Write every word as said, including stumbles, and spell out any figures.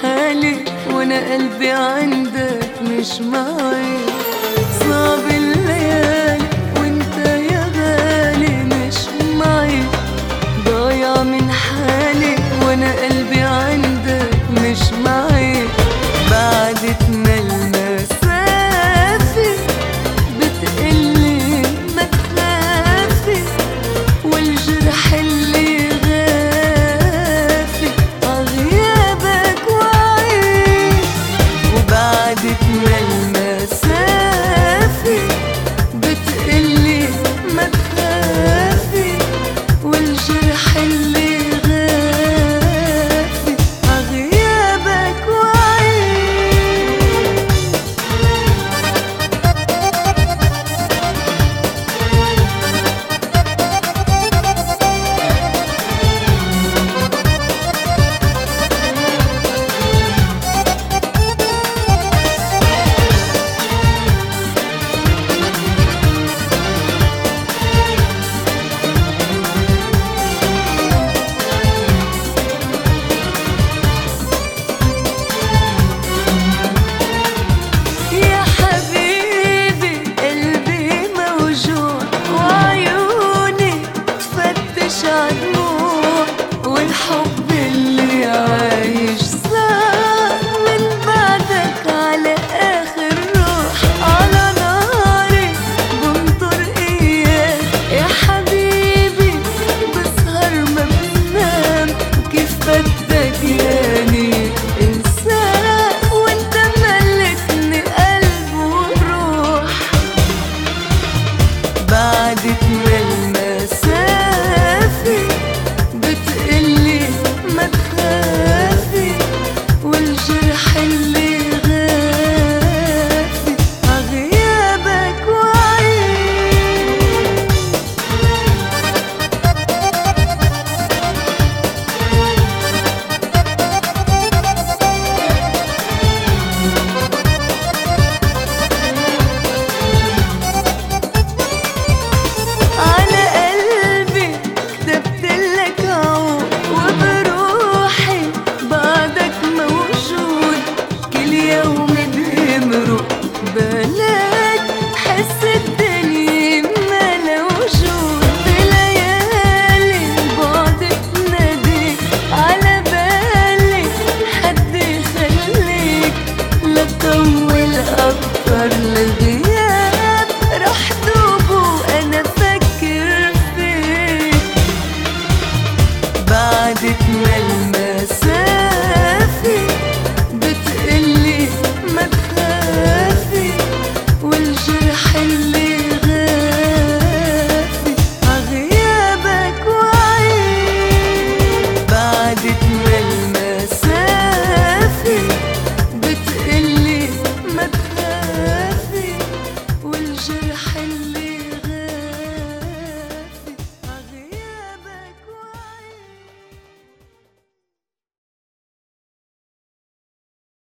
حالي وانا قلبي عندك مش معي. صعب الليالي وانت يا غالي مش معي، ضايع من حالي وانا قلبي عندك مش معي. بعدتنا المسافة بتقلي ما تخافي، والجرح اللي غافي عغيابك وعي. وبعدتنا المسافة بتقلي ما تخافي، والجرح اللي غافي عغيابك وعي. والحب اللي عايش صار من بعدك على آخر روح. على ناري بنطر إياك يا حبيبي، بسهر ما بنام كيف بدك ياني انساك، وانت ملكني قلب وروح. بعدتنا المسافة بتقلي ما تخافي، والجرح اللي غافي عغيابك وعي. على قلبي كتبتلك عود، وبروحي بعدك موجود. كل يوم بيمرق بلاك حس الدنيا ملا وجود. بليالي بعدك ناديك على بالي، حد يخليك لا تطول